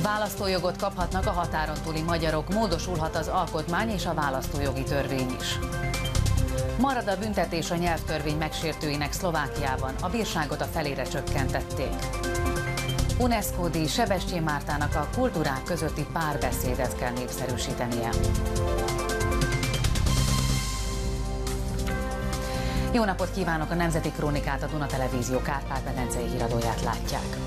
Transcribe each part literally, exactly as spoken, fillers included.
Választójogot kaphatnak a határon túli magyarok, módosulhat az alkotmány és a választójogi törvény is. Marad a büntetés a nyelvtörvény megsértőinek Szlovákiában, a bírságot a felére csökkentették. UNESCO-díj Sebestyén Mártának a kultúrák közötti párbeszédet kell népszerűsítenie. Jó napot kívánok! A Nemzeti Krónikát, a Duna Televízió Kárpát-medencei híradóját látják.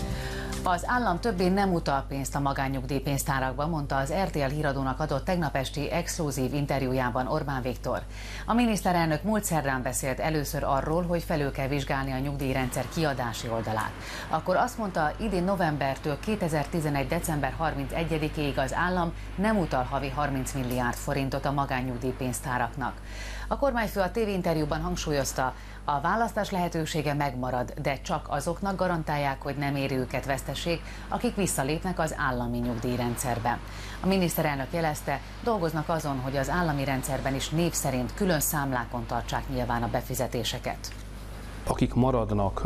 Az állam többé nem utal pénzt a magánnyugdíjpénztárakba, mondta az er té el híradónak adott tegnap esti exkluzív interjújában Orbán Viktor. A miniszterelnök múlt szerdán beszélt először arról, hogy felül kell vizsgálni a nyugdíjrendszer kiadási oldalát. Akkor azt mondta, idén novembertől kétezer-tizenegy. december harmincegyedikéig az állam nem utal havi harminc milliárd forintot a magánnyugdíjpénztáraknak. A kormányfő a tévéinterjúban hangsúlyozta, a választás lehetősége megmarad, de csak azoknak garantálják, hogy nem éri őket veszteség, akik visszalépnek az állami nyugdíjrendszerbe. A miniszterelnök jelezte, dolgoznak azon, hogy az állami rendszerben is név szerint külön számlákon tartsák nyilván a befizetéseket. Akik maradnak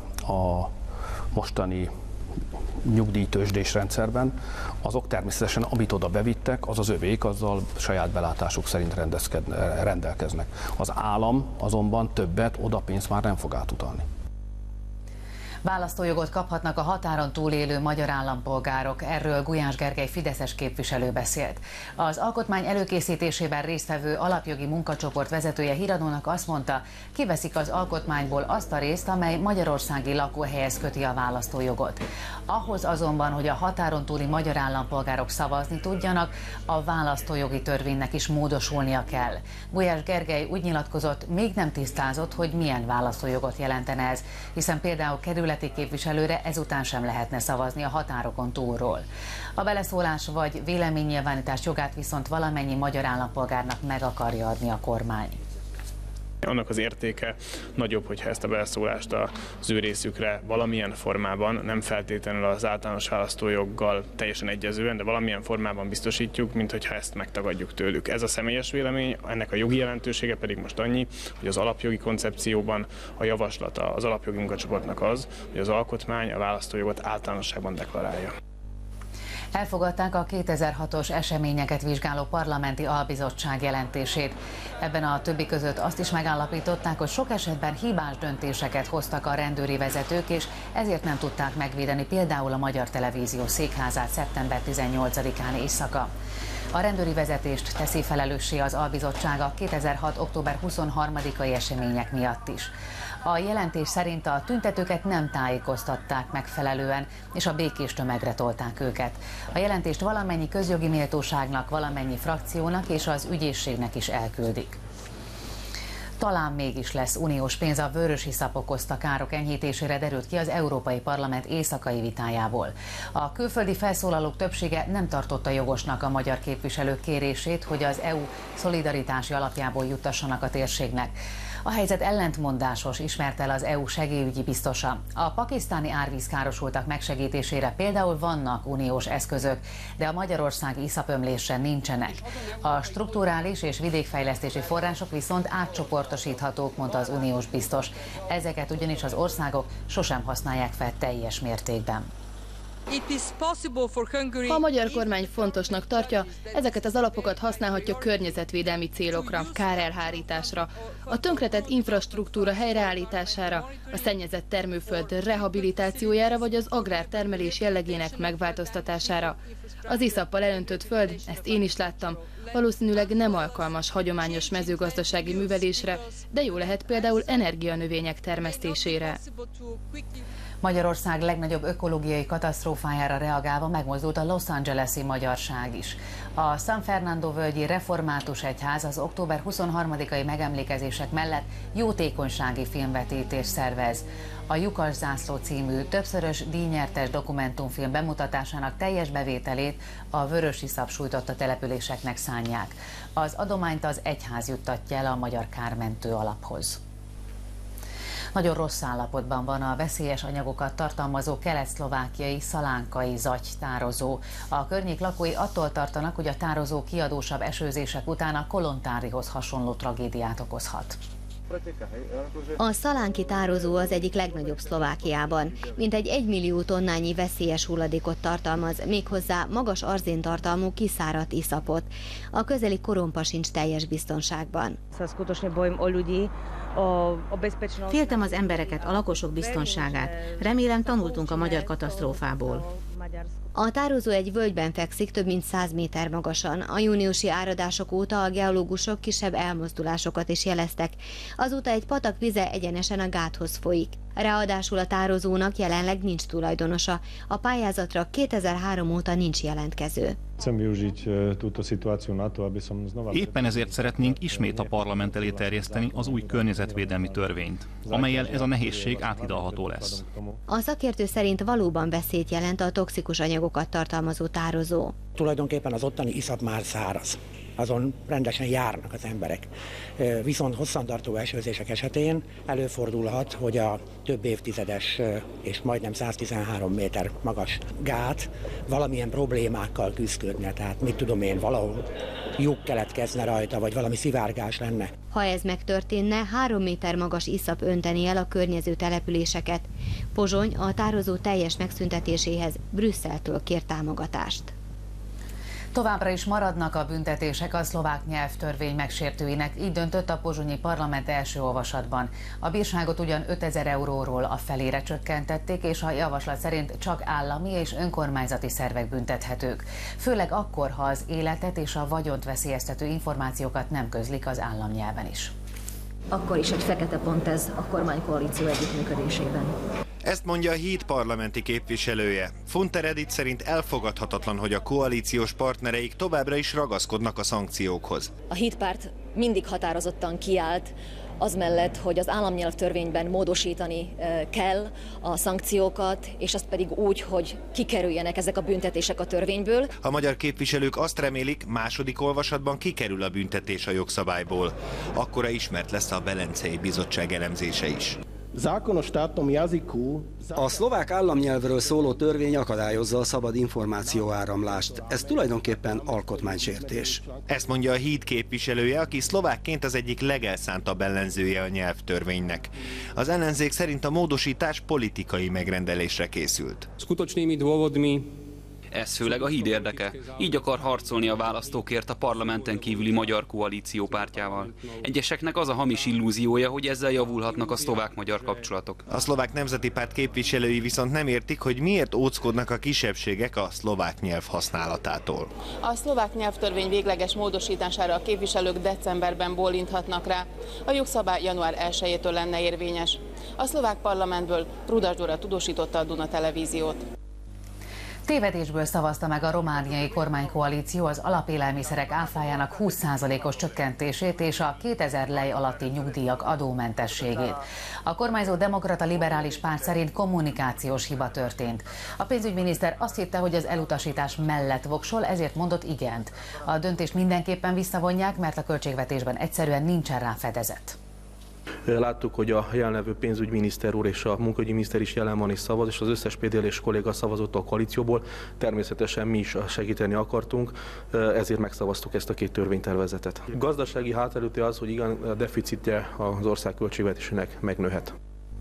a mostani nyugdíjtőzsdés rendszerben, azok természetesen, amit oda bevittek, az az övék, azzal saját belátásuk szerint rendelkeznek. Az állam azonban többet oda pénzt már nem fog átutalni. Választójogot kaphatnak a határon túlélő magyar állampolgárok, erről Gulyás Gergely fideszes képviselő beszélt. Az alkotmány előkészítésében résztvevő alapjogi munkacsoport vezetője híradónak azt mondta, kiveszik az alkotmányból azt a részt, amely magyarországi lakóhelyhez köti a választójogot. Ahhoz azonban, hogy a határon túli magyar állampolgárok szavazni tudjanak, a választójogi törvénynek is módosulnia kell. Gulyás Gergely úgy nyilatkozott, még nem tisztázott, hogy milyen választójogot jelentene ez, hiszen például kerül képviselőre ezután sem lehetne szavazni a határokon túlról. A beleszólás vagy véleménynyilvánítás jogát viszont valamennyi magyar állampolgárnak meg akarja adni a kormány. Annak az értéke nagyobb, hogyha ezt a beleszólást az ő részükre valamilyen formában, nem feltétlenül az általános választójoggal teljesen egyezően, de valamilyen formában biztosítjuk, mint hogyha ezt megtagadjuk tőlük. Ez a személyes vélemény, ennek a jogi jelentősége pedig most annyi, hogy az alapjogi koncepcióban a javaslata az alapjogi munkacsoportnak az, hogy az alkotmány a választójogot általánosságban deklarálja. Elfogadták a kétezer-hatos eseményeket vizsgáló parlamenti albizottság jelentését. Ebben a többi között azt is megállapították, hogy sok esetben hibás döntéseket hoztak a rendőri vezetők, és ezért nem tudták megvédeni például a Magyar Televízió székházát szeptember tizennyolcadikán éjszaka. A rendőri vezetést teszi felelőssé az albizottság a kétezer-hat. október huszonharmadikai események miatt is. A jelentés szerint a tüntetőket nem tájékoztatták megfelelően, és a békés tömegre tolták őket. A jelentést valamennyi közjogi méltóságnak, valamennyi frakciónak és az ügyészségnek is elküldik. Talán mégis lesz uniós pénz a vörösiszap okozta károk enyhítésére, derült ki az Európai Parlament éjszakai vitájából. A külföldi felszólalók többsége nem tartotta jogosnak a magyar képviselők kérését, hogy az é u szolidaritási alapjából juttassanak a térségnek. A helyzet ellentmondásos, ismerte el az é u segélyügyi biztosa. A pakisztáni árvízkárosultak megsegítésére például vannak uniós eszközök, de a magyarországi iszapömlésre nincsenek. A strukturális és vidékfejlesztési források viszont átcsoportosíthatók, mondta az uniós biztos. Ezeket ugyanis az országok sosem használják fel teljes mértékben. Ha a magyar kormány fontosnak tartja, ezeket az alapokat használhatja környezetvédelmi célokra, kárelhárításra, a tönkretett infrastruktúra helyreállítására, a szennyezett termőföld rehabilitációjára vagy az agrártermelés jellegének megváltoztatására. Az iszappal elöntött föld, ezt én is láttam, valószínűleg nem alkalmas hagyományos mezőgazdasági művelésre, de jó lehet például energianövények termesztésére. Magyarország legnagyobb ökológiai katasztrófájára reagálva megmozdult a Los Angeles-i magyarság is. A San Fernando völgyi református egyház az október huszonharmadikai megemlékezések mellett jótékonysági filmvetítést szervez. A Lyukas zászló című többszörös díjnyertes dokumentumfilm bemutatásának teljes bevételét a vörösiszap sújtotta településeknek szánják. Az adományt az egyház juttatja el a Magyar Kármentő Alaphoz. Nagyon rossz állapotban van a veszélyes anyagokat tartalmazó kelet-szlovákiai szalánkai zagy tározó. A környék lakói attól tartanak, hogy a tározó kiadósabb esőzések után a Kolontárihoz hasonló tragédiát okozhat. A szalánki tározó az egyik legnagyobb Szlovákiában. Mintegy egy millió tonnányi veszélyes hulladékot tartalmaz, méghozzá magas arzéntartalmú kiszáradt iszapot. A közeli korompa sincs teljes biztonságban. Féltem az embereket, a lakosok biztonságát. Remélem tanultunk a magyar katasztrófából. A tározó egy völgyben fekszik, több mint száz méter magasan. A júniusi áradások óta a geológusok kisebb elmozdulásokat is jeleztek. Azóta egy patak vize egyenesen a gáthoz folyik. Ráadásul a tározónak jelenleg nincs tulajdonosa. A pályázatra kétezer-három óta nincs jelentkező. Éppen ezért szeretnénk ismét a parlament elé terjeszteni az új környezetvédelmi törvényt, amellyel ez a nehézség áthidalható lesz. A szakértő szerint valóban veszélyt jelent a toxikus anyagokat tartalmazó tározó. Tulajdonképpen az ottani iszap már száraz. Azon rendesen járnak az emberek. Viszont hosszantartó esőzések esetén előfordulhat, hogy a több évtizedes és majdnem száztizenhárom méter magas gát valamilyen problémákkal küzdködne. Tehát mit tudom én, valahol lyuk keletkezne rajta, vagy valami szivárgás lenne. Ha ez megtörténne, három méter magas iszap önteni el a környező településeket. Pozsony a tározó teljes megszüntetéséhez Brüsszeltől kér támogatást. Továbbra is maradnak a büntetések a szlovák nyelvtörvény megsértőinek, így döntött a pozsonyi parlament első olvasatban. A bírságot ugyan ötezer euróról a felére csökkentették, és a javaslat szerint csak állami és önkormányzati szervek büntethetők. Főleg akkor, ha az életet és a vagyont veszélyeztető információkat nem közlik az államnyelven is. Akkor is egy fekete pont ez a kormánykoalíció együttműködésében. Ezt mondja a Híd parlamenti képviselője. Funter Edith szerint elfogadhatatlan, hogy a koalíciós partnereik továbbra is ragaszkodnak a szankciókhoz. A Híd párt mindig határozottan kiállt az mellett, hogy az államnyelvtörvényben módosítani kell a szankciókat, és azt pedig úgy, hogy kikerüljenek ezek a büntetések a törvényből. A magyar képviselők azt remélik, második olvasatban kikerül a büntetés a jogszabályból. Akkora ismert lesz a Velencei Bizottság elemzése is. A szlovák államnyelvről szóló törvény akadályozza a szabad információáramlást. Ez tulajdonképpen alkotmánysértés. Ezt mondja a Híd képviselője, aki szlovákként az egyik legelszántabb ellenzője a nyelvtörvénynek. Az ellenzék szerint a módosítás politikai megrendelésre készült. Ez főleg a Híd érdeke. Így akar harcolni a választókért a parlamenten kívüli magyar koalíció pártjával. Egyeseknek az a hamis illúziója, hogy ezzel javulhatnak a szlovák-magyar kapcsolatok. A szlovák nemzeti párt képviselői viszont nem értik, hogy miért óckodnak a kisebbségek a szlovák nyelv használatától. A szlovák nyelvtörvény végleges módosítására a képviselők decemberben bólinthatnak rá. A jogszabály január elsejétől lenne érvényes. A szlovák parlamentből Rudas Dóra tudósította a Duna televíziót. Tévedésből szavazta meg a romániai kormánykoalíció az alapélelmiszerek áfájának húsz százalékos csökkentését és a kétezer lej alatti nyugdíjak adómentességét. A kormányzó demokrata liberális párt szerint kommunikációs hiba történt. A pénzügyminiszter azt hitte, hogy az elutasítás mellett voksol, ezért mondott igent. A döntést mindenképpen visszavonják, mert a költségvetésben egyszerűen nincsen rá fedezet. Láttuk, hogy a jelenlevő pénzügyminiszter úr és a munkaügyi miniszter is jelen van és szavaz, és az összes pé dé el-es kolléga szavazott a koalícióból. Természetesen mi is segíteni akartunk, ezért megszavaztuk ezt a két törvénytervezetet. A gazdasági hátterütő az, hogy igen, a deficitje az ország költségvetésének megnőhet.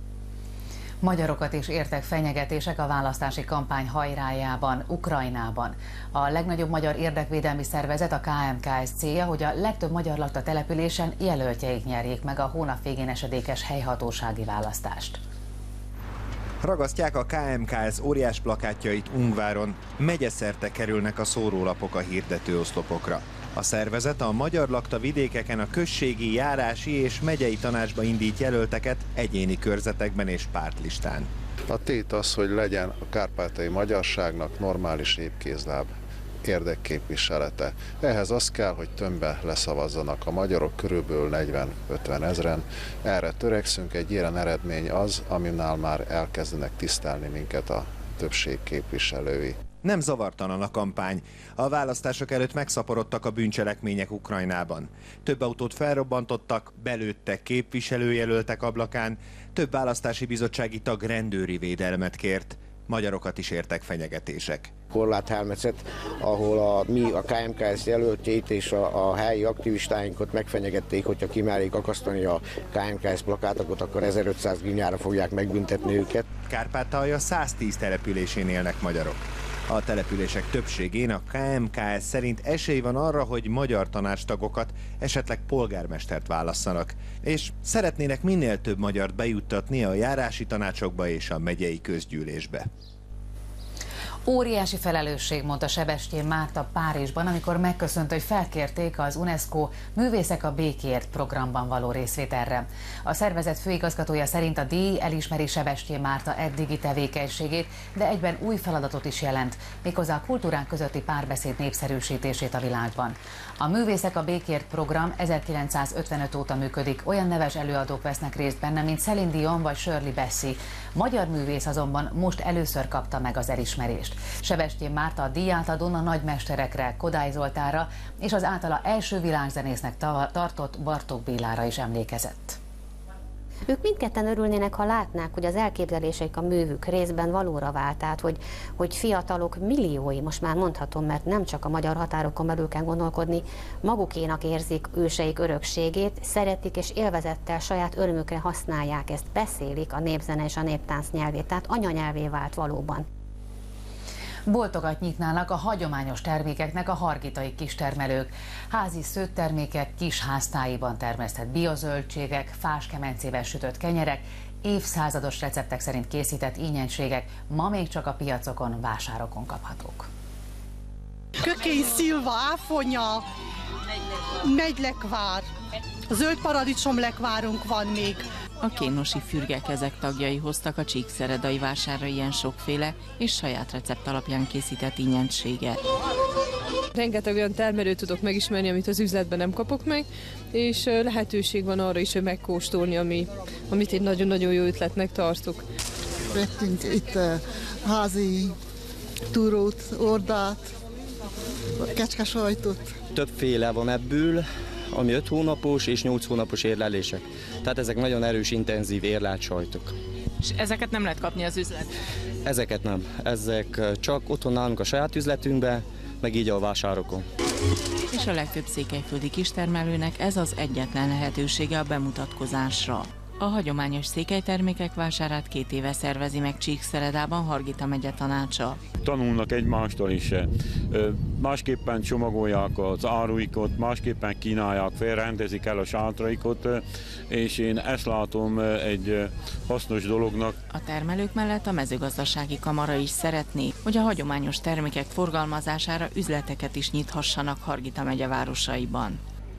Magyarokat is értek fenyegetések a választási kampány hajrájában, Ukrajnában. A legnagyobb magyar érdekvédelmi szervezet, a ká em ká es célja, hogy a legtöbb magyar lakta településen jelöltjeik nyerjék meg a hónap végén esedékes helyhatósági választást. Ragasztják a ká em ká es óriás plakátjait Ungváron, megyeszerte kerülnek a szórólapok a hirdetőoszlopokra. A szervezet a magyar lakta vidékeken a községi, járási és megyei tanácsba indít jelölteket egyéni körzetekben és pártlistán. A tét az, hogy legyen a kárpátaljai magyarságnak normális népkézláb érdekképviselete. Ehhez az kell, hogy tömbben leszavazzanak a magyarok, körülbelül negyven-ötven ezren. Erre törekszünk, egy ilyen eredmény az, aminál már elkezdenek tisztelni minket a többség képviselői. Nem zavartalan a kampány. A választások előtt megszaporodtak a bűncselekmények Ukrajnában. Több autót felrobbantottak, belőttek képviselőjelöltek ablakán, több választási bizottsági tag rendőri védelmet kért. magyarokat is értek fenyegetések. Korláthelmecet, ahol a, mi a ká em ká es jelöltjeit és a, a helyi aktivistáinkat megfenyegették, hogyha kimerik akasztani a ká em ká es plakátokat, akkor ezerötszáz grinyára fogják megbüntetni őket. Kárpátalja száztíz településén élnek magyarok. A települések többségén a ká em ká es szerint esély van arra, hogy magyar tanácstagokat, esetleg polgármestert válasszanak, és szeretnének minél több magyart bejuttatni a járási tanácsokba és a megyei közgyűlésbe. Óriási felelősség, mondta Sebestyén Márta Párizsban, amikor megköszönte, hogy felkérték az UNESCO Művészek a Békéért programban való részvételre. A szervezet főigazgatója szerint a díj elismeri Sebestyén Márta eddigi tevékenységét, de egyben új feladatot is jelent, méghozzá a kultúrák közötti párbeszéd népszerűsítését a világban. A Művészek a Békéért program ezerkilencszázötvenöt óta működik, olyan neves előadók vesznek részt benne, mint Céline Dion vagy Shirley Bassey. Magyar művész azonban most először kapta meg az elismerést. Sebestyén Márta a díjátadón a nagymesterekre, Kodály Zoltánra és az általa első világzenésznek tartott Bartók Bélára is emlékezett. Ők mindketten örülnének, ha látnák, hogy az elképzeléseik, a művük részben valóra vált, tehát hogy, hogy fiatalok milliói, most már mondhatom, mert nem csak a magyar határokon belül kell gondolkodni, magukénak érzik őseik örökségét, szeretik és élvezettel saját örömükre használják ezt, beszélik a népzene és a néptánc nyelvét, tehát anyanyelvé vált valóban. Boltokat nyitnának a hagyományos termékeknek a hargitai kistermelők. Házi szőttermékek, kis háztáiban termesztett biozöldségek, fáskemencével sütött kenyerek, évszázados receptek szerint készített ínyentségek ma még csak a piacokon, vásárokon kaphatók. Kökény szilva, áfonya, negylekvár, zöld paradicsomlekvárunk van még. A kénosi fürgekezek tagjai hoztak a csíkszeredai vásárra ilyen sokféle és saját recept alapján készített ínyentséget. Rengeteg olyan termelőt tudok megismerni, amit az üzletben nem kapok meg, és lehetőség van arra is, hogy megkóstolni, ami, amit én nagyon-nagyon jó ötletnek tartok. Vettünk itt házi túrót, ordát, kecskesajtot. Többféle van ebből, ami öt hónapos és nyolc hónapos érlelések. Tehát ezek nagyon erős, intenzív érlelt sajtok. És ezeket nem lehet kapni az üzletben? Ezeket nem. Ezek csak otthon nálunk a saját üzletünkben, meg így a vásárokon. És a legtöbb székelyföldi kistermelőnek ez az egyetlen lehetősége a bemutatkozásra. A hagyományos székelytermékek vásárát két éve szervezi meg Csíkszeredában Hargita megye tanácsa. Tanulnak egymástól is, másképpen csomagolják az áruikat, másképpen kínálják, felrendezik el a sátraikot, és én ezt látom egy hasznos dolognak. A termelők mellett a mezőgazdasági kamara is szeretné, hogy a hagyományos termékek forgalmazására üzleteket is nyithassanak Hargita megye városaiban.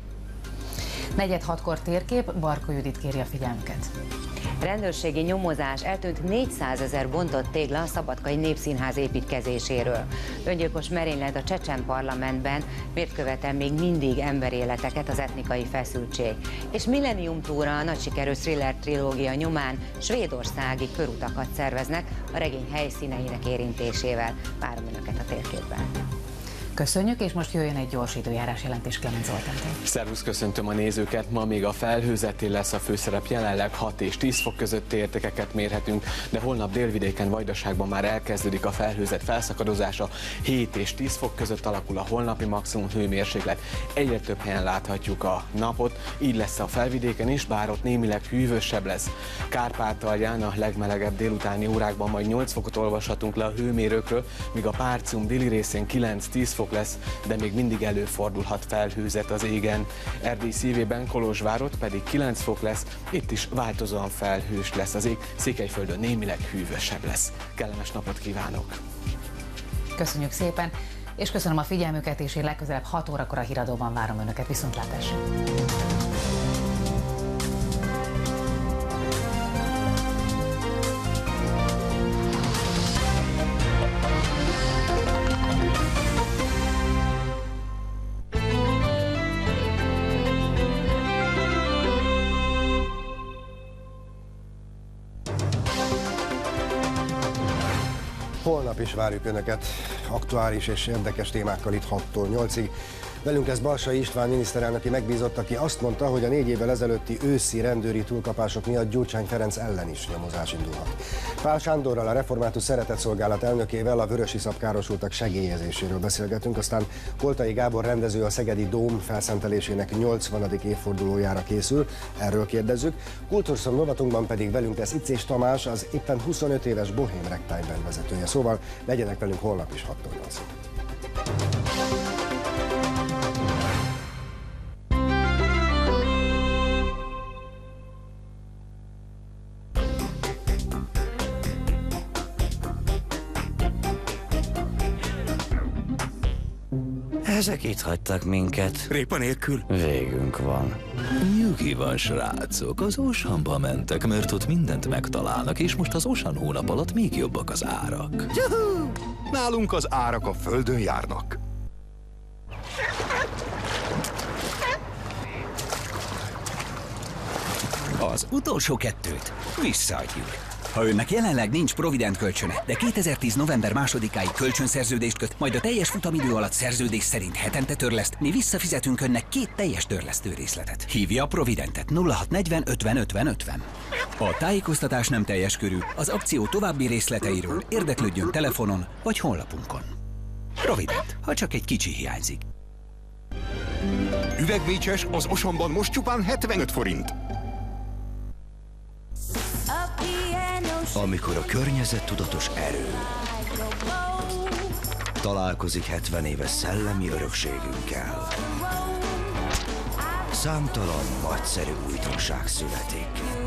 Negyed hatkor térkép, Barkó Judit kéri a figyelmüket. Rendőrségi nyomozás, eltűnt négyszázezer bontott tégla a Szabadkai Népszínház építkezéséről. Öngyilkos merénylet a csecsen parlamentben, miért követel még mindig emberéleteket az etnikai feszültség. És Millennium Túra, a nagy sikerű thriller trilógia nyomán svédországi körutakat szerveznek a regény helyszíneinek érintésével. Várom Önöket a térképben. Köszönjük, és most jöjjön egy gyors időjárás jelentés Kelemen Zoltántól. Szervusz, köszöntöm a nézőket. Ma még a felhőzetté lesz a főszerep, jelenleg hat és tíz fok közötti értékeket mérhetünk, de holnap délvidéken, Vajdaságban már elkezdődik a felhőzet felszakadozása. hét és tíz fok között alakul a holnapi maximum hőmérséklet. Egyre több helyen láthatjuk a napot, így lesz a felvidéken is, bár ott némileg hűvösebb lesz. Kárpátalján a legmelegebb délutáni órákban majd nyolc fokot olvashatunk le a hőmérőkről, míg a Párcium déli részén kilenc-tíz fok lesz, de még mindig előfordulhat felhőzet az égen. Erdély szívében, Kolozsvárott pedig kilenc fok lesz, itt is változóan felhős lesz az ég, Székelyföldön némileg hűvösebb lesz. Kellemes napot kívánok! Köszönjük szépen, és köszönöm a figyelmüket, és én legközelebb hat órakor a Híradóban várom Önöket. Viszontlátásra! Holnap is várjuk Önöket aktuális és érdekes témákkal itt hattól nyolcig. Velünk ez Balsai István miniszterelnöki megbízott, aki azt mondta, hogy a négy évvel ezelőtti őszi rendőri túlkapások miatt Gyurcsány Ferenc ellen is nyomozás indulhat. Pál Sándorral, a Református Szeretetszolgálat elnökével a vörösiszap károsultak segélyezéséről beszélgetünk, aztán Koltai Gábor rendező a Szegedi Dóm felszentelésének nyolcvanadik évfordulójára készül, erről kérdezzük. Kultúrszom rovatunkban pedig velünk lesz Icés Tamás, az éppen huszonöt éves Bohém Ragtime Band vezetője, szóval legyenek velünk holnap is hattól nyolcig. Ezek itt hagytak minket. Répa nélkül? Végünk van. Nyugi van, srácok, az Oceanba mentek, mert ott mindent megtalálnak, és most az Ocean hónap alatt még jobbak az árak. Juhu! Nálunk az árak a földön járnak. Az utolsó kettőt visszaadjuk. Ha önnek jelenleg nincs Provident kölcsöne, de kétezer-tíz november másodikáig kölcsönszerződést köt, majd a teljes futamidő alatt szerződés szerint hetente törleszt, mi visszafizetünk önnek két teljes törlesztő részletet. Hívja a Providentet nulla hat negyven ötven ötven ötven. A tájékoztatás nem teljes körű, az akció további részleteiről érdeklődjön telefonon vagy honlapunkon. Provident, ha csak egy kicsi hiányzik. Üvegbécses az Oceanban most csupán hetvenöt forint. Amikor a környezettudatos erő találkozik hetven éves szellemi örökségünkkel, számtalan nagyszerű újdonság születik.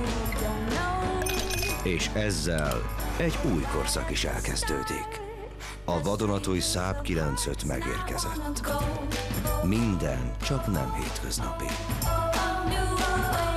És ezzel egy új korszak is elkezdődik. A vadonatúj Saab kilencvenöt megérkezett. Minden csak nem hétköznapi.